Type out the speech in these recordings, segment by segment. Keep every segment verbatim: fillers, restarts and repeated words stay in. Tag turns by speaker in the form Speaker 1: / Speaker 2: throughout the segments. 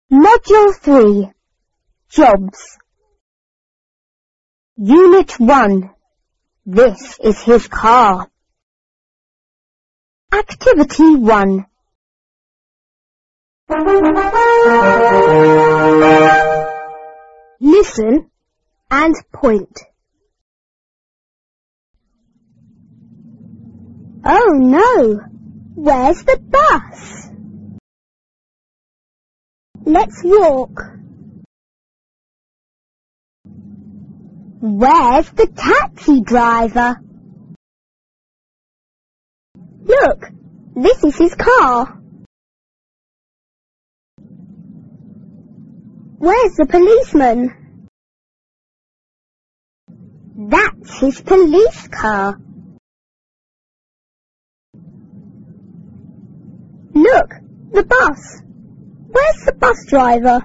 Speaker 1: Module three. Jobs. Unit one. This is his car. Activity one. Listen and point. Oh no! Where's the bus? Let's walk. Where's the taxi driver? Look, this is his car. Where's the policeman? That's his police car. Look, the bus. Where's the bus driver?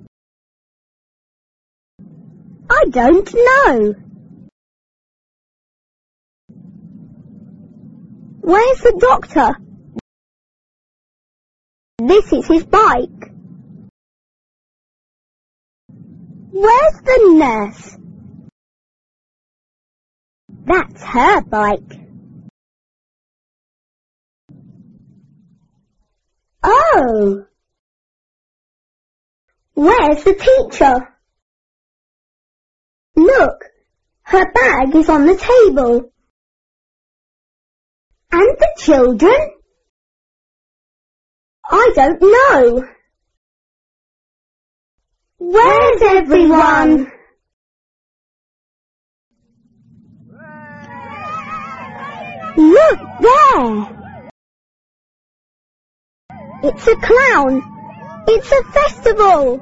Speaker 1: I don't know. Where's the doctor? This is his bike. Where's the nurse? That's her bike. Oh! Where's the teacher? Look, her bag is on the table. And the children? I don't know. Where's everyone? Look there! It's a clown! It's a festival!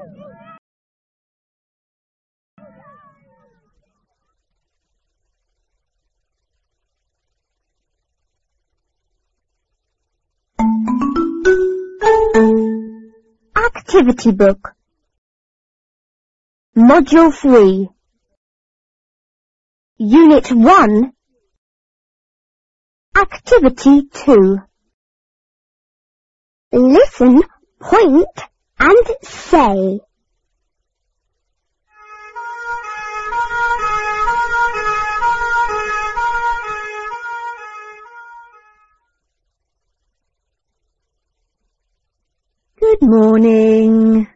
Speaker 1: Activity book. Module three. Unit one. Activity two. Listen, point, and say. Good morning.